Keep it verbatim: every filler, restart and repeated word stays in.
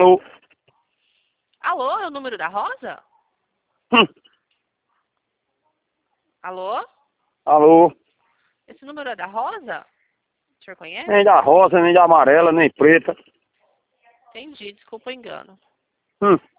Alô? Alô, é o número da Rosa? Hum. Alô? Alô? Esse número é da Rosa? O senhor conhece? Nem da rosa, nem da amarela, nem preta. Entendi, desculpa o engano. Hum.